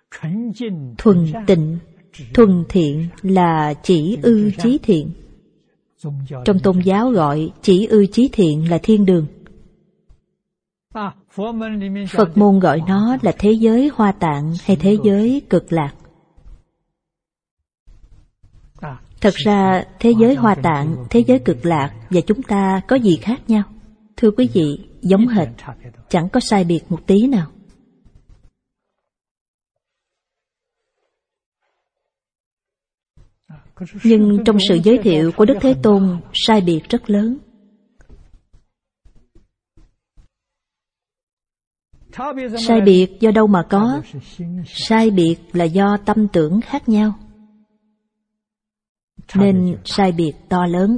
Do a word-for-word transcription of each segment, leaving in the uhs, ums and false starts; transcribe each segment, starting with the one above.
Thuần tịnh, thuần thiện là chỉ ư chí thiện. Trong tôn giáo gọi chỉ ư chí thiện là thiên đường. Phật môn gọi nó là thế giới Hoa Tạng hay thế giới Cực Lạc. Thật ra thế giới Hoa Tạng, thế giới Cực Lạc và chúng ta có gì khác nhau? Thưa quý vị, giống hệt, chẳng có sai biệt một tí nào. Nhưng trong sự giới thiệu của Đức Thế Tôn, sai biệt rất lớn. Sai biệt do đâu mà có? Sai biệt là do tâm tưởng khác nhau, nên sai biệt to lớn.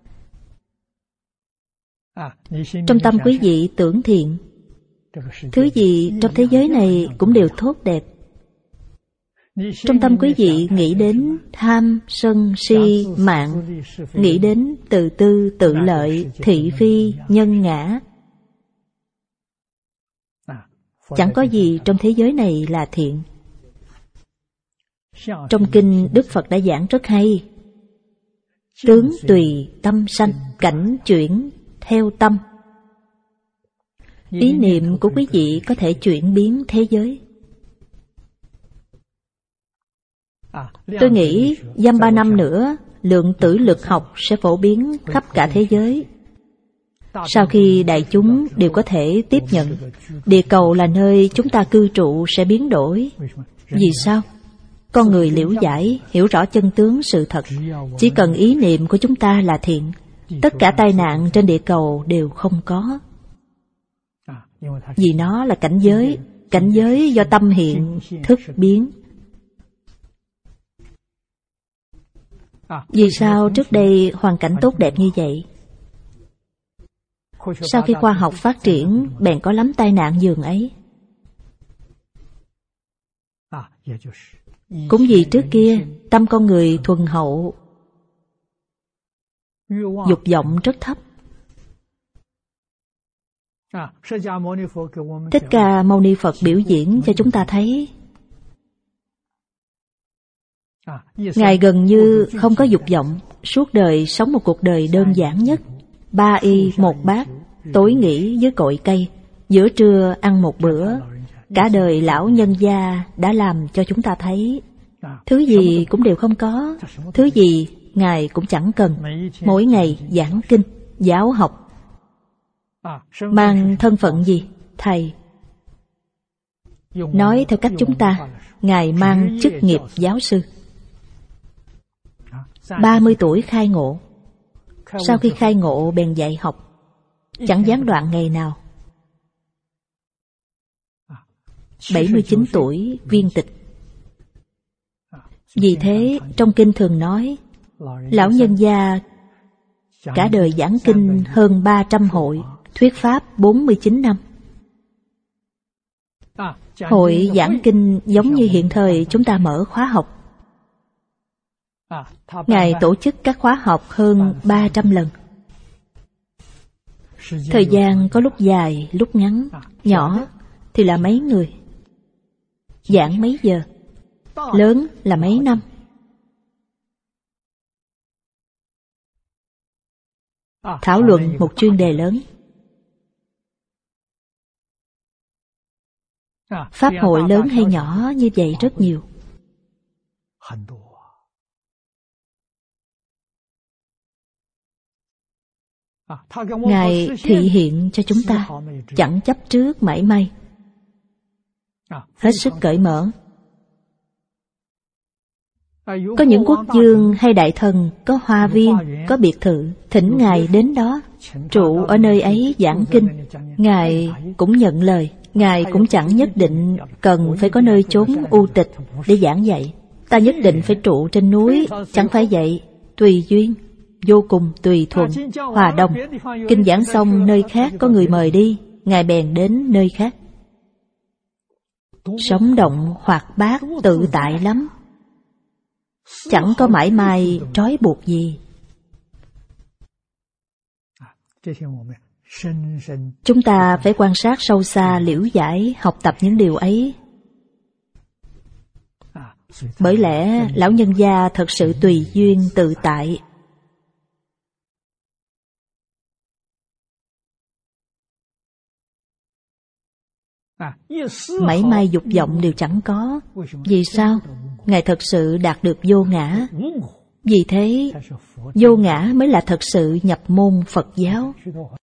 Trong tâm quý vị tưởng thiện, thứ gì trong thế giới này cũng đều tốt đẹp. Trong tâm quý vị nghĩ đến tham, sân, si, mạng, nghĩ đến tự tư, tự lợi, thị phi, nhân ngã. Chẳng có gì trong thế giới này là thiện. Trong kinh Đức Phật đã giảng rất hay. Tướng tùy tâm sanh, cảnh chuyển theo tâm. Ý niệm của quý vị có thể chuyển biến thế giới. Tôi nghĩ dăm ba năm nữa, lượng tử lực học sẽ phổ biến khắp cả thế giới. Sau khi đại chúng đều có thể tiếp nhận, địa cầu là nơi chúng ta cư trụ sẽ biến đổi. Vì sao? Con người liễu giải, hiểu rõ chân tướng sự thật. Chỉ cần ý niệm của chúng ta là thiện, tất cả tai nạn trên địa cầu đều không có. Vì nó là cảnh giới, cảnh giới do tâm hiện, thức biến. Vì sao trước đây hoàn cảnh tốt đẹp như vậy? Sau khi khoa học phát triển, bèn có lắm tai nạn giường ấy. Cũng vì trước kia, tâm con người thuần hậu, dục vọng rất thấp. Thích Ca Mâu Ni Phật biểu diễn cho chúng ta thấy, Ngài gần như không có dục vọng, suốt đời sống một cuộc đời đơn giản nhất. Ba y một bát, tối nghỉ dưới cội cây, giữa trưa ăn một bữa. Cả đời lão nhân gia đã làm cho chúng ta thấy, thứ gì cũng đều không có, thứ gì Ngài cũng chẳng cần. Mỗi ngày giảng kinh, giáo học. Mang thân phận gì? Thầy. Nói theo cách chúng ta, Ngài mang chức nghiệp giáo sư. Ba mươi tuổi khai ngộ. Sau khi khai ngộ bèn dạy học, chẳng gián đoạn ngày nào. Bảy mươi chín tuổi viên tịch. Vì thế trong kinh thường nói, lão nhân gia cả đời giảng kinh hơn ba trăm hội, thuyết pháp bốn mươi chín năm. Hội giảng kinh giống như hiện thời chúng ta mở khóa học. Ngài tổ chức các khóa học hơn ba trăm lần. Thời gian có lúc dài, lúc ngắn. Nhỏ thì là mấy người, giảng mấy giờ. Lớn là mấy năm. Thảo luận một chuyên đề lớn. Pháp hội lớn hay nhỏ như vậy rất nhiều. Ngài thị hiện cho chúng ta, chẳng chấp trước mảy may, hết sức cởi mở. Có những quốc vương hay đại thần có hoa viên, có biệt thự, thỉnh Ngài đến đó, trụ ở nơi ấy giảng kinh. Ngài cũng nhận lời. Ngài cũng chẳng nhất định cần phải có nơi chốn u tịch để giảng dạy. Ta nhất định phải trụ trên núi, chẳng phải vậy. Tùy duyên, vô cùng tùy thuận, hòa đồng. Kinh giảng xong nơi khác có người mời đi, Ngài bèn đến nơi khác. Sống động hoạt bát tự tại lắm, chẳng có mãi may trói buộc gì. Chúng ta phải quan sát sâu xa, liễu giải, học tập những điều ấy. Bởi lẽ lão nhân gia thật sự tùy duyên tự tại. Mảy may dục vọng đều chẳng có. Vì sao? Ngài thật sự đạt được vô ngã. Vì thế, vô ngã mới là thật sự nhập môn Phật giáo.